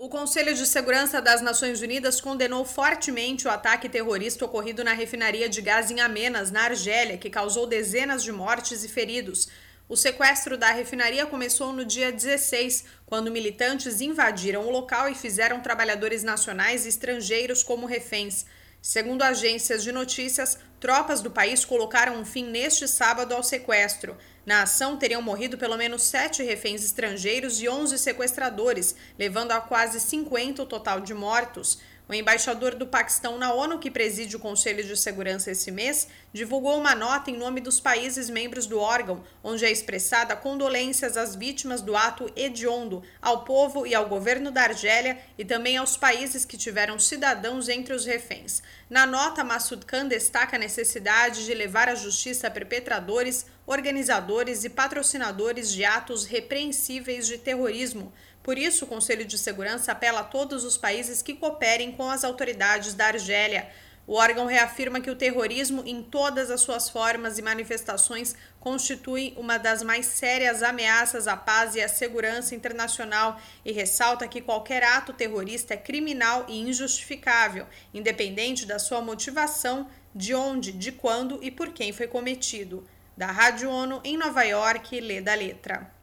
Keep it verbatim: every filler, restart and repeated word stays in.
O Conselho de Segurança das Nações Unidas condenou fortemente o ataque terrorista ocorrido na refinaria de gás em Amenas, na Argélia, que causou dezenas de mortes e feridos. O sequestro da refinaria começou no dia dezesseis, quando militantes invadiram o local e fizeram trabalhadores nacionais e estrangeiros como reféns. Segundo agências de notícias, tropas do país colocaram um fim neste sábado ao sequestro. Na ação, teriam morrido pelo menos sete reféns estrangeiros e onze sequestradores, levando a quase cinquenta o total de mortos. O embaixador do Paquistão na ONU, que preside o Conselho de Segurança esse mês, divulgou uma nota em nome dos países membros do órgão, onde é expressada condolências às vítimas do ato hediondo, ao povo e ao governo da Argélia e também aos países que tiveram cidadãos entre os reféns. Na nota, Massoud Khan destaca a necessidade de levar à justiça perpetradores, organizadores e patrocinadores de atos repreensíveis de terrorismo. Por isso, o Conselho de Segurança apela a todos os países que cooperem com as autoridades da Argélia. O órgão reafirma que o terrorismo, em todas as suas formas e manifestações, constitui uma das mais sérias ameaças à paz e à segurança internacional e ressalta que qualquer ato terrorista é criminal e injustificável, independente da sua motivação, de onde, de quando e por quem foi cometido. Da Rádio ONU, em Nova York, lê da letra.